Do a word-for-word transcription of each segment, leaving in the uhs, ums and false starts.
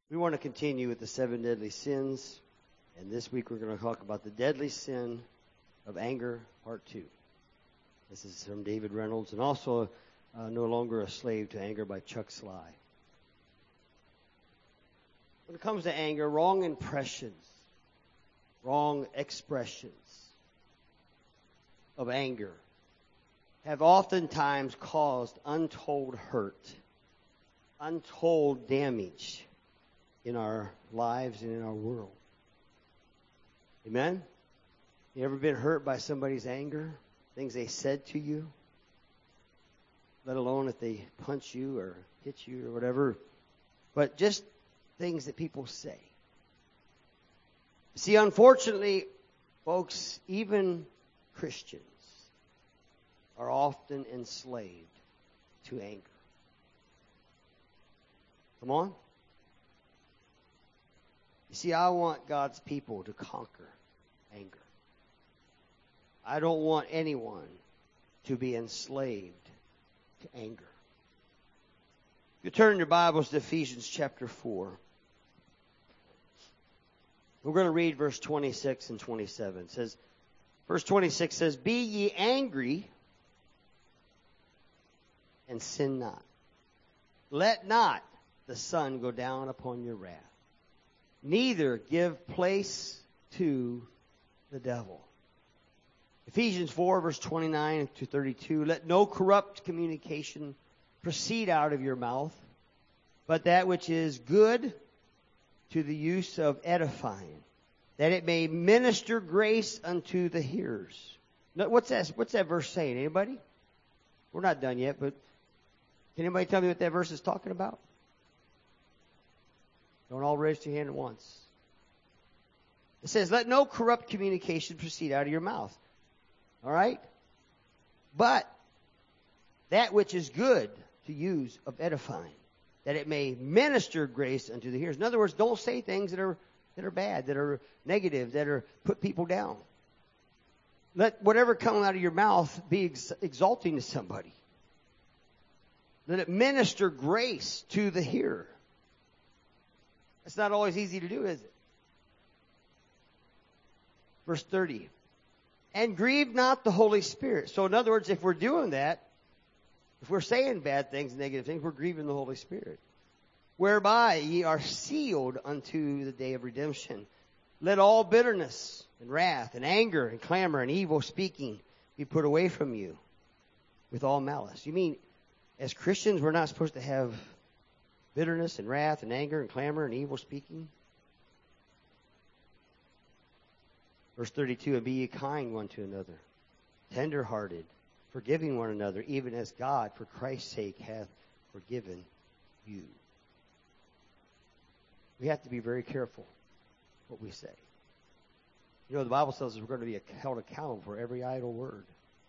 We want to continue with the seven deadly sins, and this week we're going to talk about the deadly sin of anger, part two. This is from David Reynolds, and also uh, No Longer a Slave to Anger by Chuck Sly. When it comes to anger, wrong impressions, wrong expressions of anger have oftentimes caused untold hurt, untold damage in our lives and in our world. Amen? You ever been hurt by somebody's anger? Things they said to you? Let alone if they punch you or hit you or whatever. But just things that people say. See, unfortunately, folks, even Christians are often enslaved to anger. Come on. You see, I want God's people to conquer anger. I don't want anyone to be enslaved to anger. You turn your Bibles to Ephesians chapter four. We're going to read verse twenty-six and twenty-seven. It says, verse twenty-six says, "Be ye angry and sin not. Let not the sun go down upon your wrath. Neither give place to the devil." Ephesians four, verse twenty-nine to thirty-two. "Let no corrupt communication proceed out of your mouth, but that which is good to the use of edifying, that it may minister grace unto the hearers." Now, what's that, what's that verse saying? Anybody? We're not done yet, but can anybody tell me what that verse is talking about? Don't all raise your hand at once. It says, "Let no corrupt communication proceed out of your mouth." All right? "But that which is good to use of edifying, that it may minister grace unto the hearers." In other words, don't say things that are that are bad, that are negative, that are put people down. Let whatever comes out of your mouth be ex- exalting to somebody. Let it minister grace to the hearer. It's not always easy to do, is it? Verse thirty. "And grieve not the Holy Spirit." So in other words, if we're doing that, if we're saying bad things, negative things, we're grieving the Holy Spirit. "Whereby ye are sealed unto the day of redemption. Let all bitterness and wrath and anger and clamor and evil speaking be put away from you with all malice." You mean, as Christians, we're not supposed to have bitterness and wrath and anger and clamor and evil speaking? Verse thirty-two, "And be ye kind one to another, tender-hearted, forgiving one another, even as God, for Christ's sake, hath forgiven you." We have to be very careful what we say. You know, the Bible tells us we're going to be held accountable for every idle word.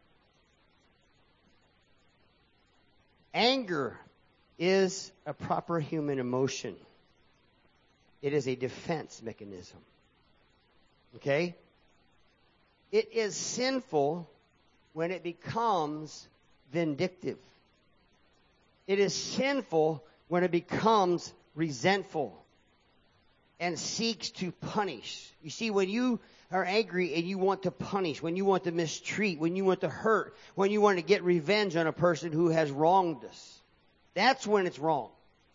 Anger is a proper human emotion. It is a defense mechanism. Okay? It is sinful when it becomes vindictive. It is sinful when it becomes resentful and seeks to punish. You see, when you are angry and you want to punish, when you want to mistreat, when you want to hurt, when you want to get revenge on a person who has wronged us, that's when it's wrong.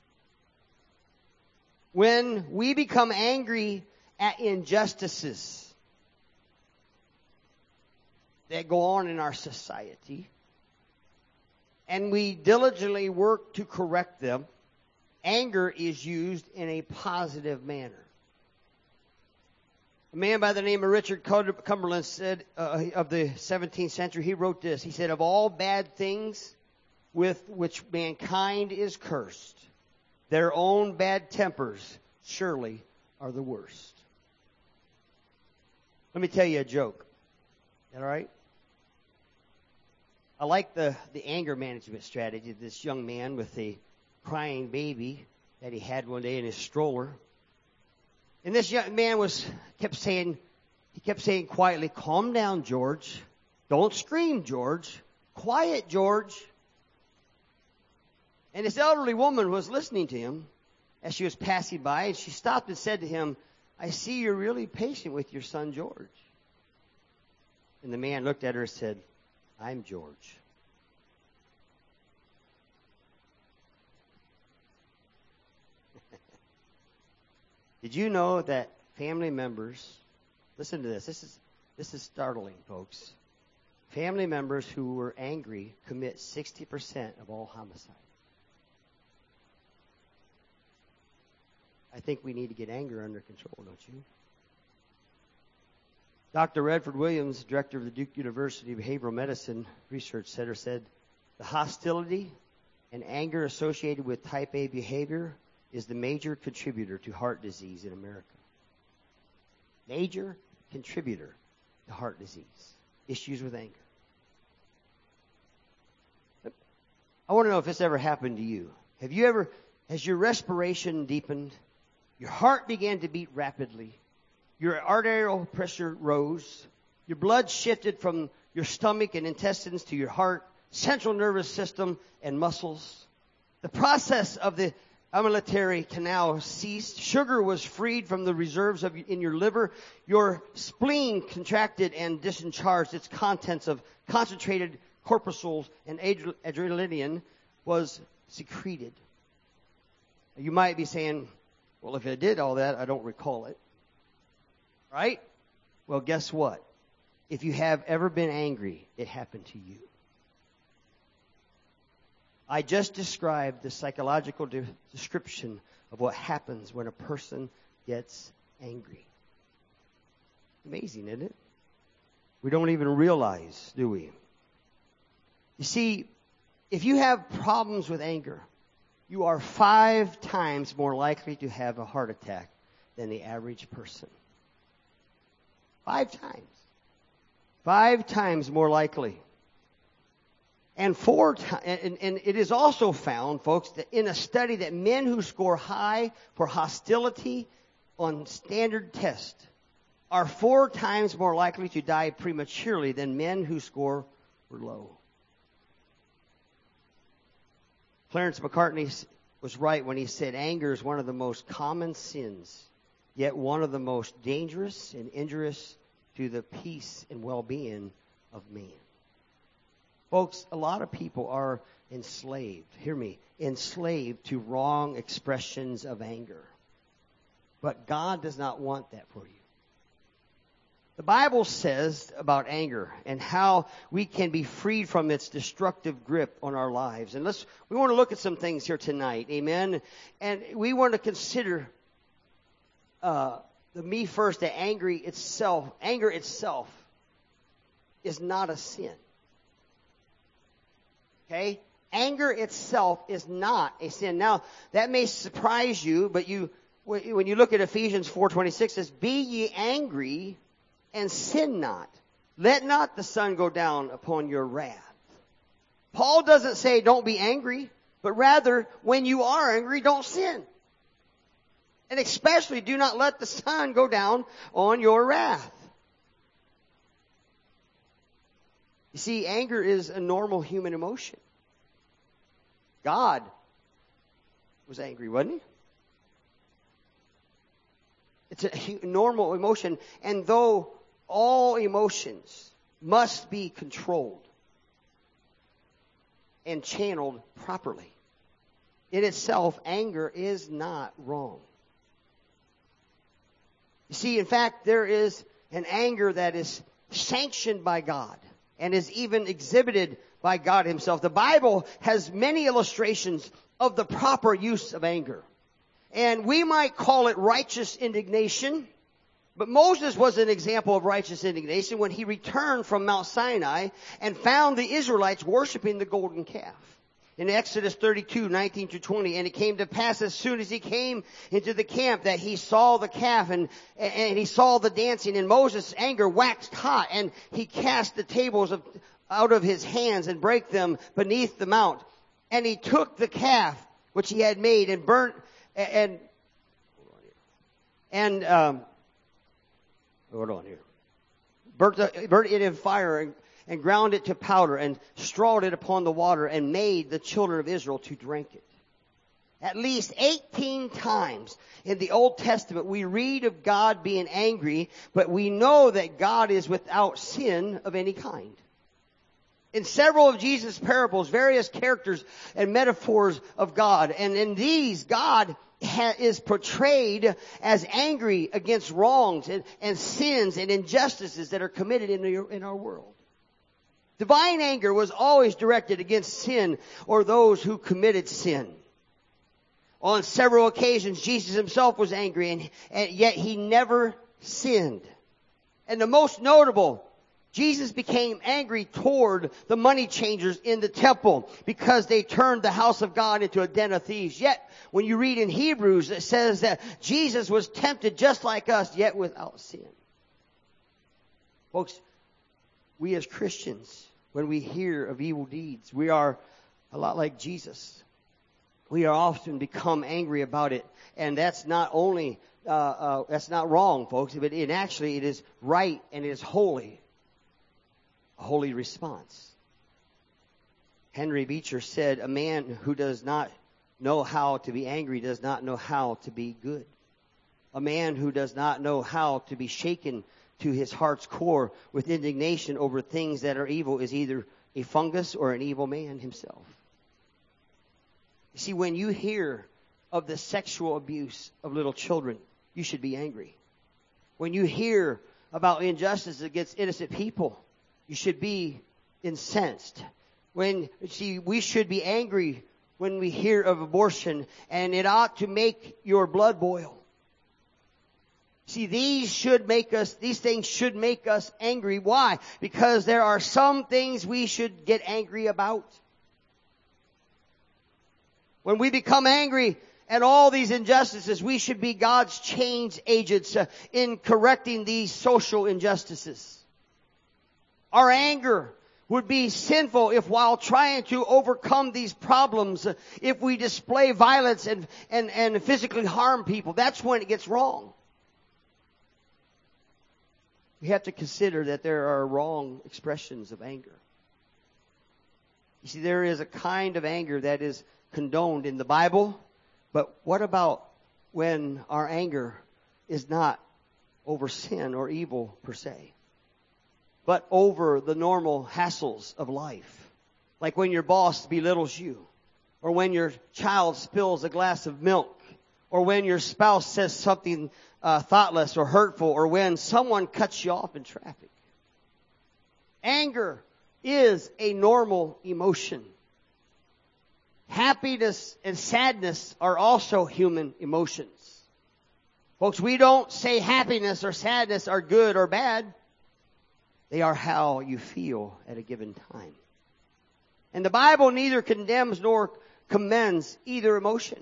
When we become angry at injustices that go on in our society, and we diligently work to correct them, anger is used in a positive manner. A man by the name of Richard Cumberland said, uh, of the seventeenth century, he wrote this. He said, "Of all bad things with which mankind is cursed, their own bad tempers surely are the worst." Let me tell you a joke. All right? I like the, the anger management strategy of this young man with the crying baby that he had one day in his stroller. And this young man was kept saying, he kept saying quietly, "Calm down, George. Don't scream, George. Quiet, George." And this elderly woman was listening to him. as she was passing by, and she stopped and said to him, "I see you're really patient with your son George." And the man looked at her and said, "I'm George." Did you know that family members, listen to this, this is this is startling, folks. Family members who were angry commit sixty percent of all homicide. I think we need to get anger under control, don't you? Doctor Redford Williams, director of the Duke University Behavioral Medicine Research Center, said, "The hostility and anger associated with type A behavior is the major contributor to heart disease in America." Major contributor to heart disease. Issues with anger. I want to know if this ever happened to you. Have you ever, has your respiration deepened? Your heart began to beat rapidly. Your arterial pressure rose. Your blood shifted from your stomach and intestines to your heart, central nervous system, and muscles. The process of the alimentary canal ceased. Sugar was freed from the reserves of, in your liver. Your spleen contracted and discharged its contents of concentrated corpuscles, and adrenaline was secreted. You might be saying, "Well, if it did all that, I don't recall it." Right? Well, guess what? If you have ever been angry, it happened to you. I just described the psychological de- description of what happens when a person gets angry. Amazing, isn't it? We don't even realize, do we? You see, if you have problems with anger, you are five times more likely to have a heart attack than the average person. Five times. Five times more likely. And four times, and, and it is also found, folks, that in a study that men who score high for hostility on standard test are four times more likely to die prematurely than men who score for low. Clarence McCartney was right when he said anger is one of the most common sins, yet one of the most dangerous and injurious to the peace and well-being of man. Folks, a lot of people are enslaved, hear me, enslaved to wrong expressions of anger. But God does not want that for you. The Bible says about anger and how we can be freed from its destructive grip on our lives. And let's, we want to look at some things here tonight, amen? And we want to consider uh, the me first, that angry itself, anger itself is not a sin. Okay? Anger itself is not a sin. Now, that may surprise you, but you, when you look at Ephesians four twenty-six, it says, "Be ye angry and sin not. Let not the sun go down upon your wrath." Paul doesn't say don't be angry, but rather, when you are angry, don't sin. And especially, do not let the sun go down on your wrath. You see, anger is a normal human emotion. God was angry, wasn't he? It's a normal emotion. And though all emotions must be controlled and channeled properly, in itself, anger is not wrong. You see, in fact, there is an anger that is sanctioned by God and is even exhibited by God himself. The Bible has many illustrations of the proper use of anger. And we might call it righteous indignation. But Moses was an example of righteous indignation when he returned from Mount Sinai and found the Israelites worshiping the golden calf. In Exodus thirty-two, nineteen to twenty, "And it came to pass as soon as he came into the camp that he saw the calf and, and he saw the dancing, and Moses' anger waxed hot, and he cast the tables of, out of his hands and brake them beneath the mount. And he took the calf which he had made and burnt and and um, hold on here, burnt, the, burnt it in fire and, and ground it to powder and strawed it upon the water and made the children of Israel to drink it. At least eighteen times in the Old Testament we read of God being angry, but we know that God is without sin of any kind. In several of Jesus' parables, various characters and metaphors of God, and in these, God ha- is portrayed as angry against wrongs and, and sins and injustices that are committed in, the, in our world. Divine anger was always directed against sin or those who committed sin. On several occasions, Jesus himself was angry, and, and yet he never sinned. And the most notable, Jesus became angry toward the money changers in the temple because they turned the house of God into a den of thieves. Yet, when you read in Hebrews, it says that Jesus was tempted just like us, yet without sin. Folks, we as Christians, when we hear of evil deeds, we are a lot like Jesus. We are often become angry about it, and that's not only uh, uh, that's not wrong, folks, but it actually it is right and it is holy, a holy response. Henry Beecher said, "A man who does not know how to be angry does not know how to be good. A man who does not know how to be shaken to his heart's core with indignation over things that are evil is either a fungus or an evil man himself." You see, when you hear of the sexual abuse of little children, you should be angry. When you hear about injustice against innocent people, you should be incensed. When, see, we should be angry when we hear of abortion, and it ought to make your blood boil. See, these should make us, these things should make us angry. Why? Because there are some things we should get angry about. When we become angry at all these injustices, we should be God's change agents uh, in correcting these social injustices. Our anger would be sinful if while trying to overcome these problems, uh, if we display violence and, and, and physically harm people. That's when it gets wrong. We have to consider that there are wrong expressions of anger. You see, there is a kind of anger that is condoned in the Bible, but what about when our anger is not over sin or evil per se, but over the normal hassles of life? Like when your boss belittles you, or when your child spills a glass of milk, or when your spouse says something uh, thoughtless or hurtful, or when someone cuts you off in traffic. Anger is a normal emotion. Happiness and sadness are also human emotions. Folks, we don't say happiness or sadness are good or bad. They are how you feel at a given time. And the Bible neither condemns nor commends either emotion.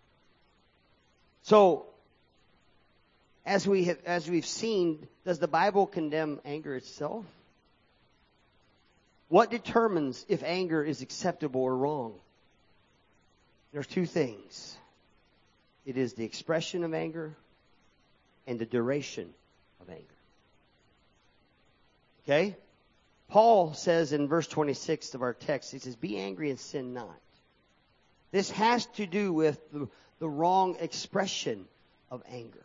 So, as we have, as we've seen, does the Bible condemn anger itself? What determines if anger is acceptable or wrong? There's two things. It is the expression of anger and the duration of anger. Okay? Paul says in verse twenty-six of our text, he says, "Be angry and sin not." This has to do with the, the wrong expression of anger.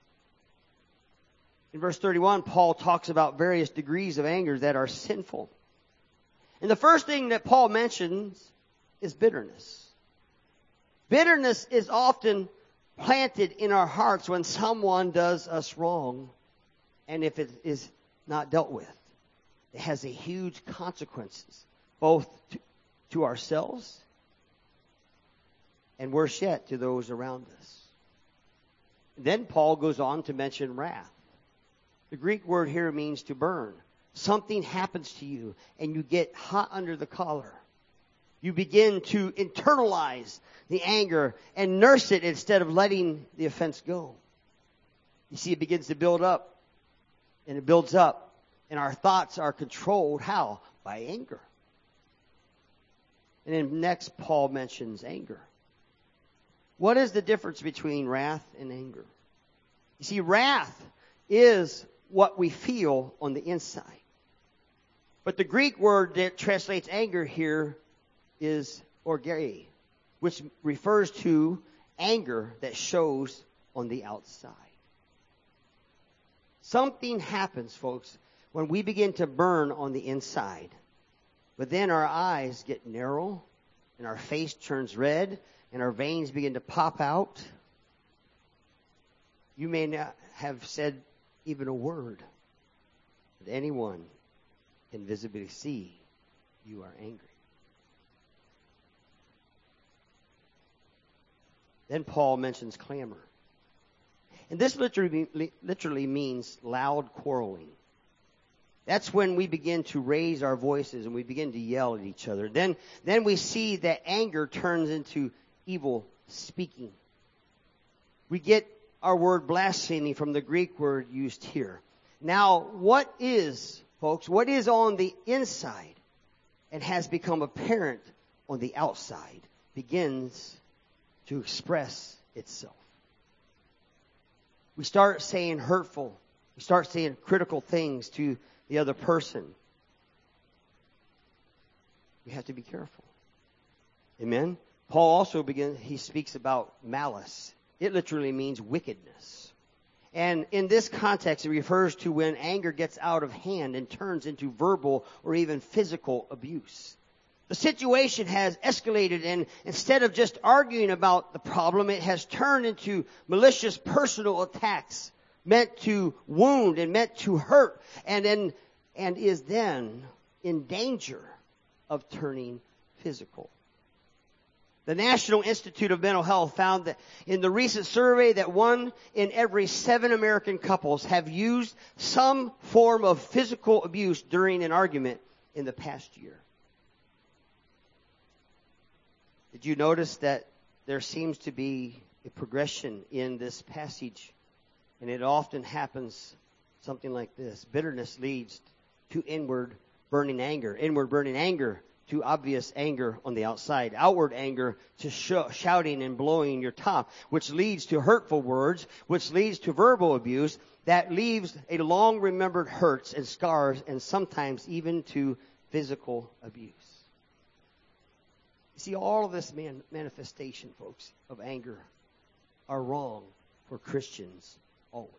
In verse thirty-one, Paul talks about various degrees of anger that are sinful. And the first thing that Paul mentions is bitterness. Bitterness is often planted in our hearts when someone does us wrong, and if it is not dealt with, it has a huge consequences, both to, to ourselves and worse yet, to those around us. Then Paul goes on to mention wrath. The Greek word here means to burn. Something happens to you and you get hot under the collar. You begin to internalize the anger and nurse it instead of letting the offense go. You see, it begins to build up, and it builds up, and our thoughts are controlled. How? By anger. And then next, Paul mentions anger. What is the difference between wrath and anger? You see, wrath is what we feel on the inside. But the Greek word that translates anger here is orge. which refers to anger that shows on the outside. Something happens, folks, when we begin to burn on the inside. But then our eyes get narrow, and our face turns red, and our veins begin to pop out. You may not have said even a word, but anyone can visibly see you are angry. Then Paul mentions clamor. And this literally, literally means loud quarreling. That's when we begin to raise our voices and we begin to yell at each other. Then, then we see that anger turns into evil speaking. We get our word blasphemy from the Greek word used here. Now, what is, folks, what is on the inside and has become apparent on the outside begins to express itself. We start saying hurtful, we start saying critical things to the other person. We have to be careful. Amen? Paul also begins, he speaks about malice. It literally means wickedness. And in this context, it refers to when anger gets out of hand and turns into verbal or even physical abuse. The situation has escalated, and instead of just arguing about the problem, it has turned into malicious personal attacks meant to wound and meant to hurt, and then and is then in danger of turning physical. The National Institute of Mental Health found that in the recent survey that one in every seven American couples have used some form of physical abuse during an argument in the past year. Did you notice that there seems to be a progression in this passage? And it often happens something like this. Bitterness leads to inward burning anger. Inward burning anger to obvious anger on the outside. Outward anger to sh- shouting and blowing your top, which leads to hurtful words, which leads to verbal abuse, that leaves a long remembered hurts and scars, and sometimes even to physical abuse. You see, all of this man- manifestation, folks, of anger are wrong for Christians always.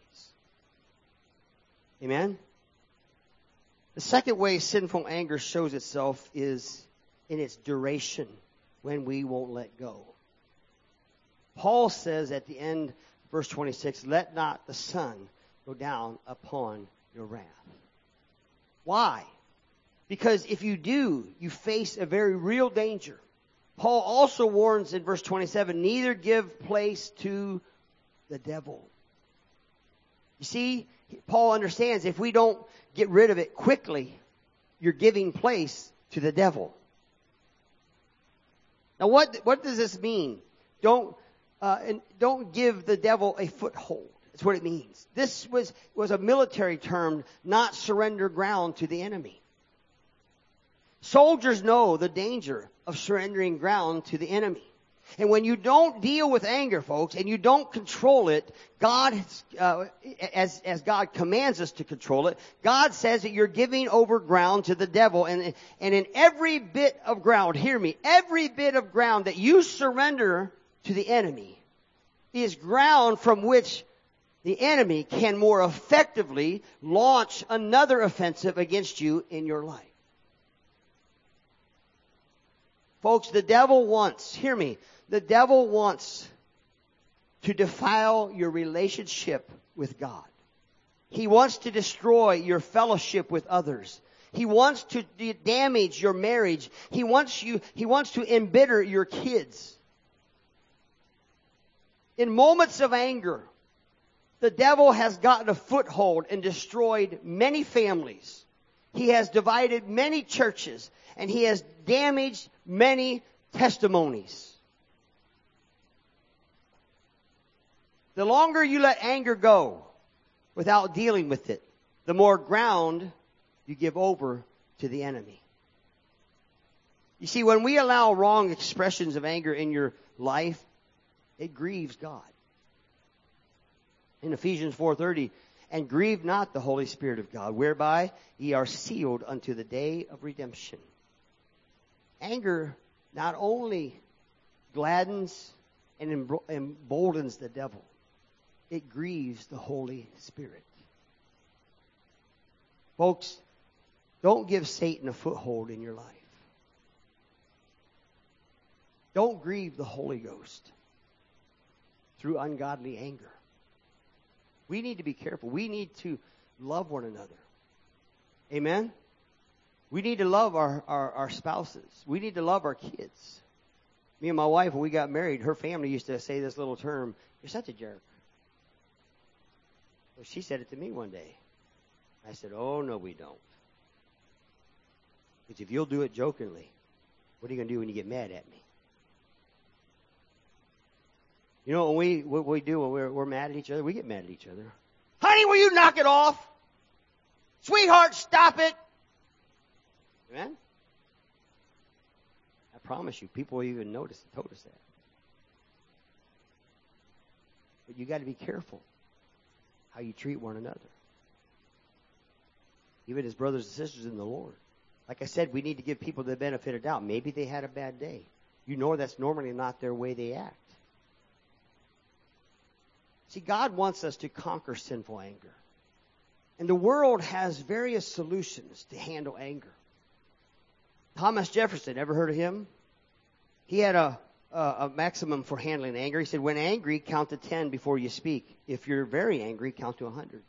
Amen? The second way sinful anger shows itself is in its duration, when we won't let go. Paul says at the end, verse twenty-six, let not the sun go down upon your wrath. Why? Because if you do, you face a very real danger. Paul also warns in verse twenty-seven, neither give place to the devil. You see, Paul understands if we don't get rid of it quickly, you're giving place to the devil. Now, what what does this mean? Don't uh, and don't give the devil a foothold. That's what it means. This was was a military term, not surrender ground to the enemy. Soldiers know the danger of surrendering ground to the enemy. And when you don't deal with anger, folks, and you don't control it, God, uh, as, as God commands us to control it, God says that you're giving over ground to the devil. And, and in every bit of ground, hear me, every bit of ground that you surrender to the enemy is ground from which the enemy can more effectively launch another offensive against you in your life. Folks, the devil wants, hear me, the devil wants to defile your relationship with God. He wants to destroy your fellowship with others. He wants to d- damage your marriage. He wants you, he wants to embitter your kids. In moments of anger, the devil has gotten a foothold and destroyed many families. He has divided many churches, and he has damaged many testimonies. The longer you let anger go without dealing with it, the more ground you give over to the enemy. You see, when we allow wrong expressions of anger in your life, it grieves God. In Ephesians four thirty, and grieve not the Holy Spirit of God, whereby ye are sealed unto the day of redemption. Anger not only gladdens and emboldens the devil. It grieves the Holy Spirit. Folks, don't give Satan a foothold in your life. Don't grieve the Holy Ghost through ungodly anger. We need to be careful. We need to love one another. Amen? We need to love our, our, our spouses. We need to love our kids. Me and my wife, when we got married, her family used to say this little term, "You're such a jerk." Well, she said it to me one day. I said, "Oh, no, we don't. Because if you'll do it jokingly, what are you going to do when you get mad at me?" You know, when we, what we do when we're, we're mad at each other, we get mad at each other. "Honey, will you knock it off? Sweetheart, stop it." Amen? I promise you, people will even notice, notice that. But you got to be careful how you treat one another. Even as brothers and sisters in the Lord. Like I said, we need to give people the benefit of doubt. Maybe they had a bad day. You know that's normally not their way they act. See, God wants us to conquer sinful anger. And the world has various solutions to handle anger. Thomas Jefferson, ever heard of him? He had a, a, a maximum for handling anger. He said, when angry, count to ten before you speak. If you're very angry, count to a hundred.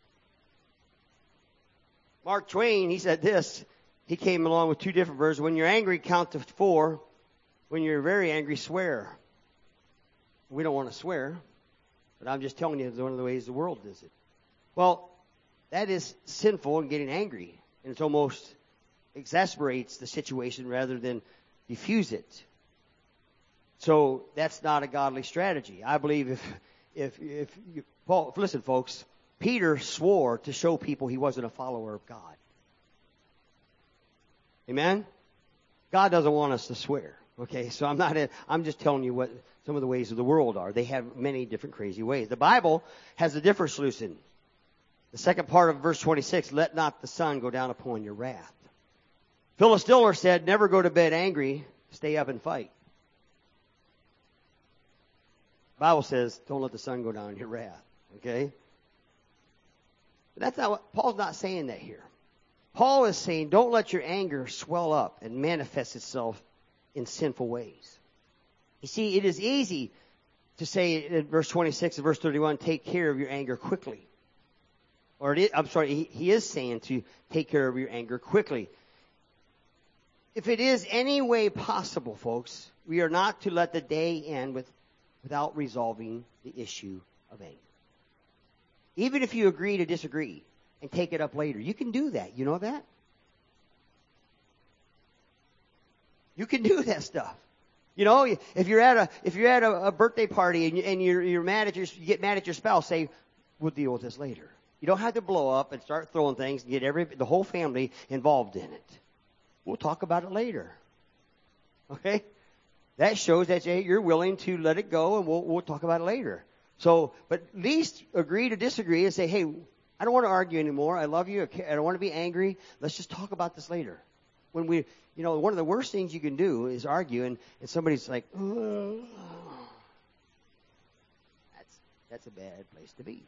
Mark Twain, he said this. He came along with two different versions. When you're angry, count to four. When you're very angry, swear. We don't want to swear. But I'm just telling you, it's one of the ways the world does it. Well, that is sinful and getting angry. And it's almost exasperates the situation rather than diffuse it. So that's not a godly strategy. I believe if, if, if you, Paul, listen folks, Peter swore to show people he wasn't a follower of God. Amen? God doesn't want us to swear. Okay, so I'm not, I'm just telling you what some of the ways of the world are. They have many different crazy ways. The Bible has a different solution. The second part of verse twenty-six, let not the sun go down upon your wrath. Phyllis Diller said, never go to bed angry, stay up and fight. The Bible says, don't let the sun go down on your wrath. Okay? But that's not what, Paul's not saying that here. Paul is saying, don't let your anger swell up and manifest itself in sinful ways. You see, it is easy to say in verse twenty-six and verse thirty-one, take care of your anger quickly. Or it is, I'm sorry, he, he is saying to take care of your anger quickly. If it is any way possible, folks, we are not to let the day end with, without resolving the issue of anger. Even if you agree to disagree and take it up later, you can do that. You know that? You can do that stuff. You know, if you're at a if you're at a, a birthday party and, you, and you're you're mad at your you get mad at your spouse, say, "We'll deal with this later." You don't have to blow up and start throwing things and get every the whole family involved in it. We'll talk about it later. Okay? That shows that you're willing to let it go, and we'll we'll talk about it later. So, but at least agree to disagree and say, "Hey, I don't want to argue anymore. I love you. I don't want to be angry. Let's just talk about this later." When we, you know, one of the worst things you can do is argue, and, and somebody's like, oh, that's that's a bad place to be.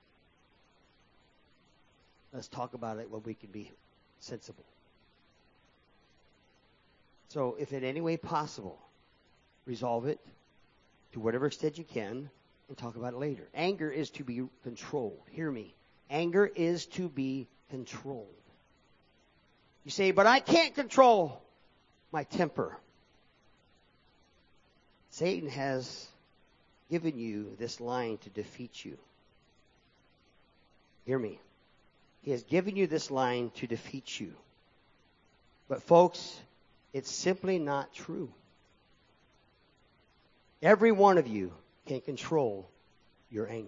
Let's talk about it when we can be sensible. So, if in any way possible, resolve it to whatever extent you can, and talk about it later. Anger is to be controlled. Hear me. Anger is to be controlled. You say, but I can't control my temper. Satan has given you this line to defeat you. Hear me. He has given you this line to defeat you. But folks, it's simply not true. Every one of you can control your anger.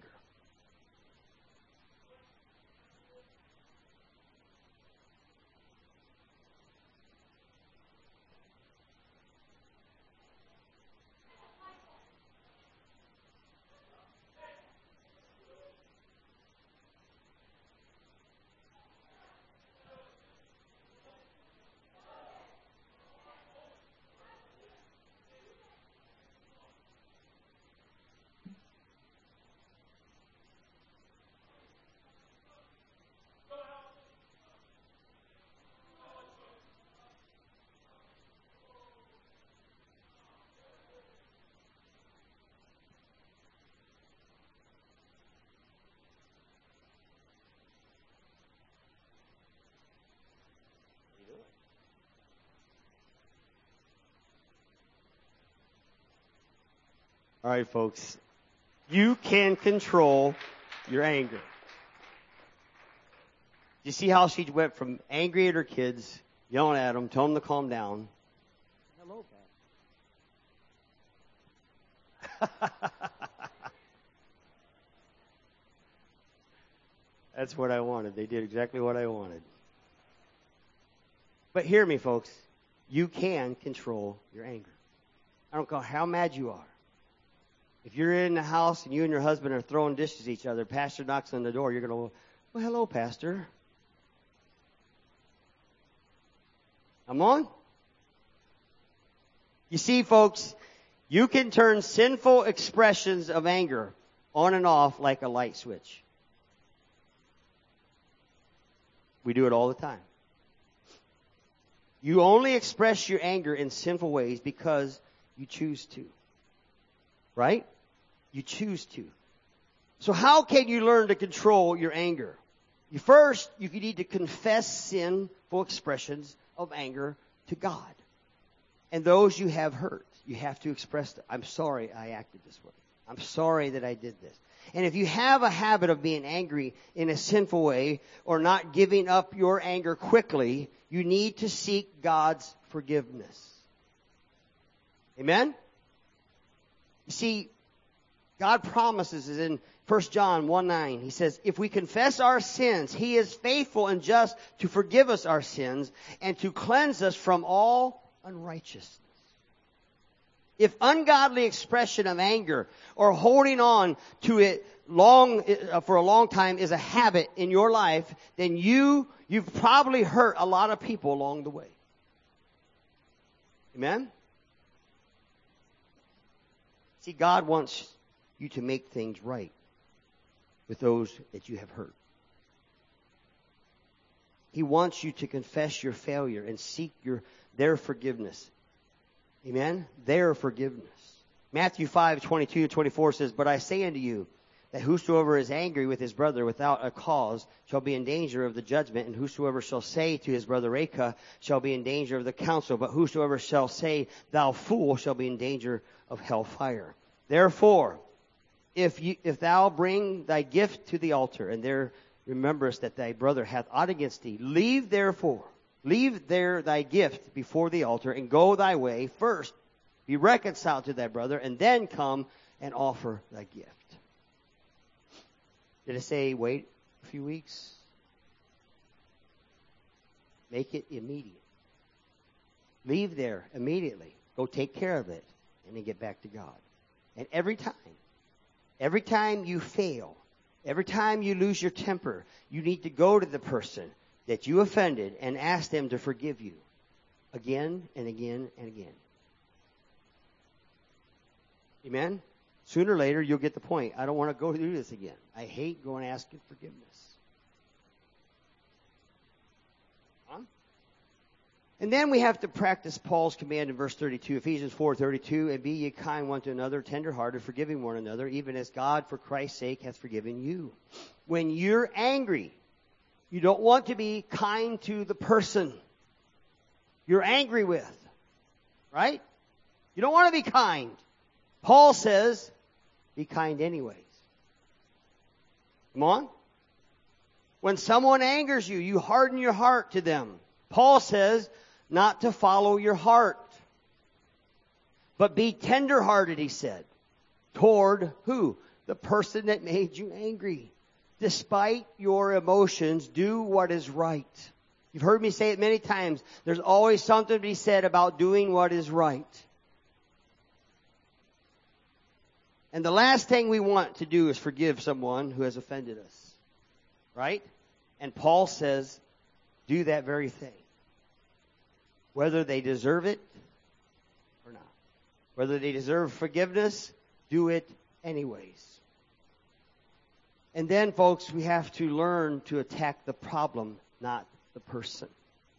All right, folks. You can control your anger. You see how she went from angry at her kids, yelling at them, telling them to calm down. Hello, Pat. That's what I wanted. They did exactly what I wanted. But hear me, folks. You can control your anger. I don't care how mad you are. If you're in the house and you and your husband are throwing dishes at each other, Pastor knocks on the door, you're going to go, well, hello, Pastor. Come on. You see, folks, you can turn sinful expressions of anger on and off like a light switch. We do it all the time. You only express your anger in sinful ways because you choose to. Right? You choose to. So how can you learn to control your anger? You first, you need to confess sinful expressions of anger to God. And those you have hurt, you have to express them. I'm sorry I acted this way. I'm sorry that I did this. And if you have a habit of being angry in a sinful way or not giving up your anger quickly, you need to seek God's forgiveness. Amen? You see, God promises is in First John one nine. He says, if we confess our sins, He is faithful and just to forgive us our sins and to cleanse us from all unrighteousness. If ungodly expression of anger or holding on to it long uh, for a long time is a habit in your life, then you, you've probably hurt a lot of people along the way. Amen? See, God wants you to make things right with those that you have hurt. He wants you to confess your failure and seek your their forgiveness. Amen? Their forgiveness. Matthew five twenty-two and twenty-four says, but I say unto you, that whosoever is angry with his brother without a cause shall be in danger of the judgment, and whosoever shall say to his brother Raca shall be in danger of the council, but whosoever shall say, thou fool, shall be in danger of hellfire. Therefore, if you, if thou bring thy gift to the altar, and there rememberest that thy brother hath aught against thee, leave therefore, leave there thy gift before the altar, and go thy way. First, be reconciled to thy brother, and then come and offer thy gift. Did it say wait a few weeks? Make it immediate. Leave there immediately. Go take care of it, and then get back to God. And every time, every time you fail, every time you lose your temper, you need to go to the person that you offended and ask them to forgive you again and again and again. Amen? Sooner or later, you'll get the point. I don't want to go through this again. I hate going asking forgiveness. Huh? And then we have to practice Paul's command in verse thirty-two, Ephesians four thirty-two, and be ye kind one to another, tenderhearted, forgiving one another, even as God for Christ's sake hath forgiven you. When you're angry, you don't want to be kind to the person you're angry with. Right? You don't want to be kind. Paul says, be kind anyways. Come on. When someone angers you, you harden your heart to them. Paul says not to follow your heart. But be tenderhearted, he said. Toward who? The person that made you angry. Despite your emotions, do what is right. You've heard me say it many times. There's always something to be said about doing what is right. And the last thing we want to do is forgive someone who has offended us. Right? And Paul says, do that very thing. Whether they deserve it or not. Whether they deserve forgiveness, do it anyways. And then, folks, we have to learn to attack the problem, not the person.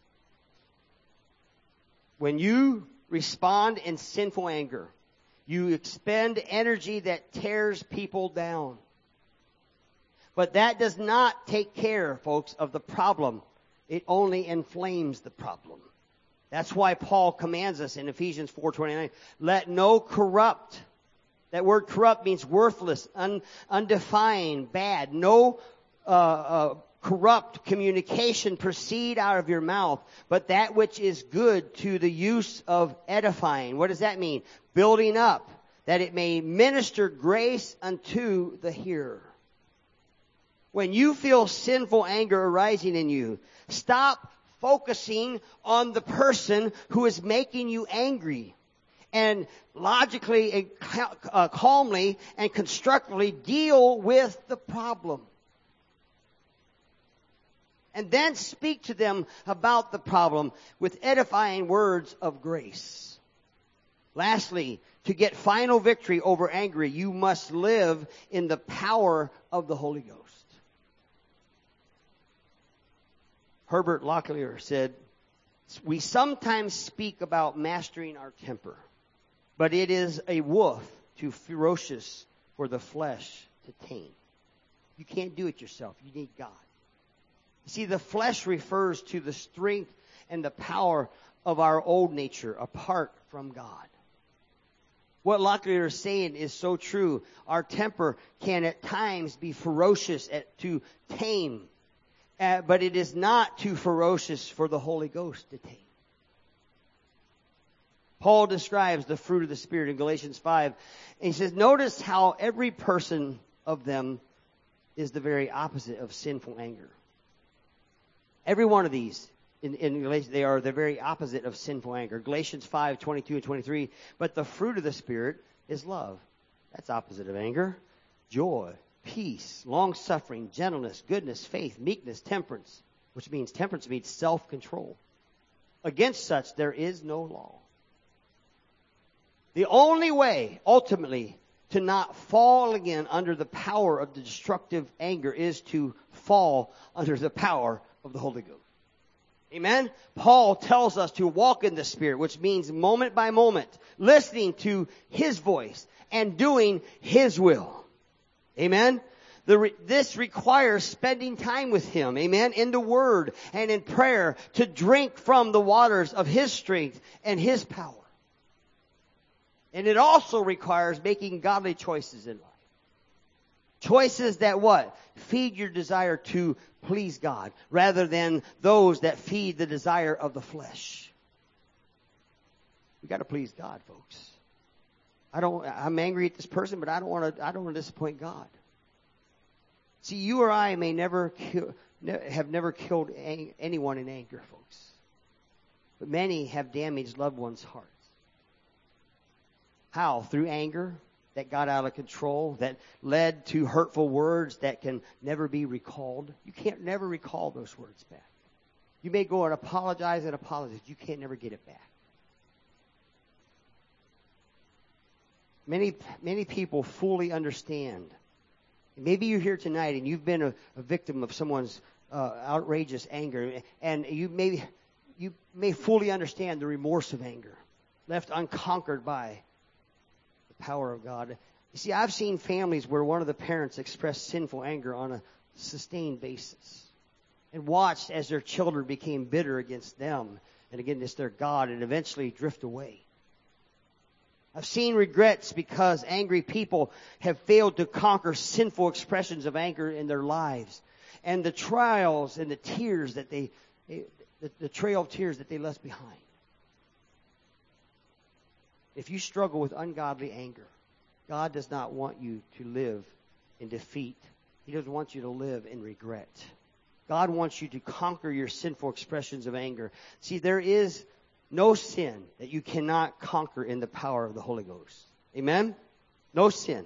When you respond in sinful anger, you expend energy that tears people down. But that does not take care, folks, of the problem. It only inflames the problem. That's why Paul commands us in Ephesians four twenty-nine, let no corrupt That word corrupt means worthless, un, undefined, bad. No uh, uh, corrupt communication proceed out of your mouth, but that which is good to the use of edifying. What does that mean? Building up, that it may minister grace unto the hearer. When you feel sinful anger arising in you, stop focusing on the person who is making you angry. And logically and uh, calmly and constructively deal with the problem. And then speak to them about the problem with edifying words of grace. Lastly, to get final victory over anger, you must live in the power of the Holy Ghost. Herbert Locklear said, "We sometimes speak about mastering our temper, but it is a wolf too ferocious for the flesh to tame." You can't do it yourself. You need God. You see, the flesh refers to the strength and the power of our old nature apart from God. What Locklear is saying is so true. Our temper can at times be ferocious at, to tame, uh, but it is not too ferocious for the Holy Ghost to tame. Paul describes the fruit of the Spirit in Galatians five. And he says, notice how every person of them is the very opposite of sinful anger. Every one of these, in, in Galatians, they are the very opposite of sinful anger. Galatians five, twenty-two and twenty-three. But the fruit of the Spirit is love. That's opposite of anger. Joy, peace, long-suffering, gentleness, goodness, faith, meekness, temperance. Which means temperance means self-control. Against such there is no law. The only way, ultimately, to not fall again under the power of the destructive anger is to fall under the power of the Holy Ghost. Amen? Paul tells us to walk in the Spirit, which means moment by moment, listening to His voice and doing His will. Amen? The re- this requires spending time with Him, amen, in the Word and in prayer to drink from the waters of His strength and His power. And it also requires making godly choices in life. Choices that what? Feed your desire to please God, rather than those that feed the desire of the flesh. We got to please God, folks. I don't. I'm angry at this person, but I don't want to. I don't want to disappoint God. See, you or I may never kill, have never killed anyone in anger, folks, but many have damaged loved ones' hearts. How? Through anger that got out of control, that led to hurtful words that can never be recalled. You can't never recall those words back. You may go and apologize and apologize. You can't never get it back. Many, many people fully understand. Maybe you're here tonight and you've been a, a victim of someone's uh, outrageous anger, and you may, you may fully understand the remorse of anger, left unconquered by power of God. You see, I've seen families where one of the parents expressed sinful anger on a sustained basis and watched as their children became bitter against them and against their God and eventually drift away. I've seen regrets because angry people have failed to conquer sinful expressions of anger in their lives, and the trials and the tears that they, the, the trail of tears that they left behind. If you struggle with ungodly anger, God does not want you to live in defeat. He doesn't want you to live in regret. God wants you to conquer your sinful expressions of anger. See, there is no sin that you cannot conquer in the power of the Holy Ghost. Amen? No sin.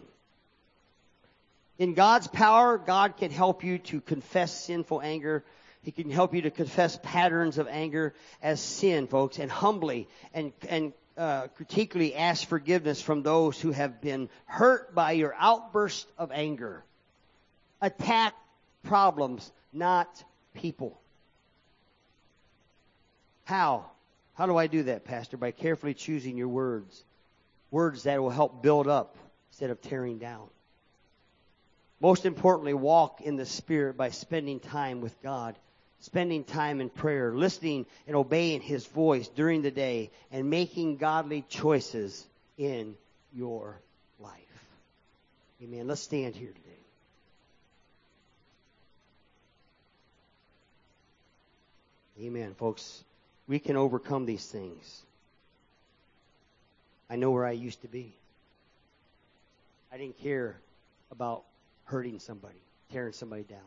In God's power, God can help you to confess sinful anger. He can help you to confess patterns of anger as sin, folks, and humbly and and Uh, critically ask forgiveness from those who have been hurt by your outburst of anger. Attack problems, not people. How? How do I do that, Pastor? By carefully choosing your words. Words that will help build up instead of tearing down. Most importantly, walk in the Spirit by spending time with God. Spending time in prayer, listening and obeying His voice during the day, and making godly choices in your life. Amen. Let's stand here today. Amen, folks. We can overcome these things. I know where I used to be. I didn't care about hurting somebody, tearing somebody down.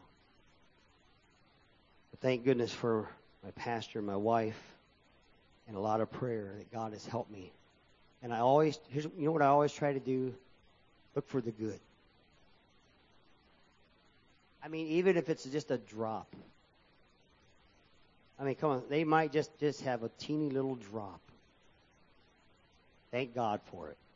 But thank goodness for my pastor, my wife, and a lot of prayer that God has helped me. And I always, here's, you know what I always try to do? Look for the good. I mean, even if it's just a drop. I mean, come on, they might just, just have a teeny little drop. Thank God for it.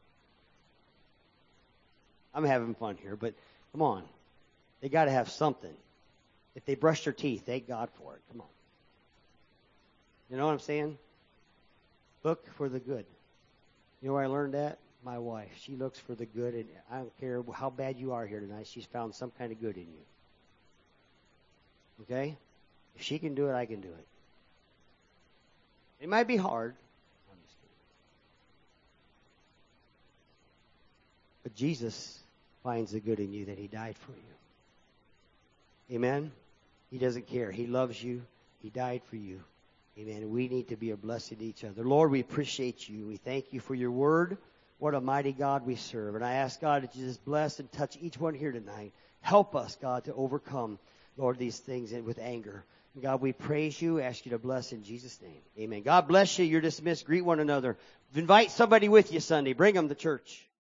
I'm having fun here, but come on. They got to have something. If they brush their teeth, thank God for it. Come on. You know what I'm saying? Look for the good. You know where I learned that? My wife. She looks for the good, and I don't care how bad you are here tonight. She's found some kind of good in you. Okay? If she can do it, I can do it. It might be hard. I'm just kidding. But Jesus finds the good in you that He died for you. Amen? He doesn't care. He loves you. He died for you. Amen. We need to be a blessing to each other. Lord, we appreciate you. We thank you for your word. What a mighty God we serve. And I ask God that you just bless and touch each one here tonight. Help us, God, to overcome, Lord, these things with anger. And God, we praise you, ask you to bless in Jesus' name. Amen. God bless you. You're dismissed. Greet one another. Invite somebody with you Sunday. Bring them to church.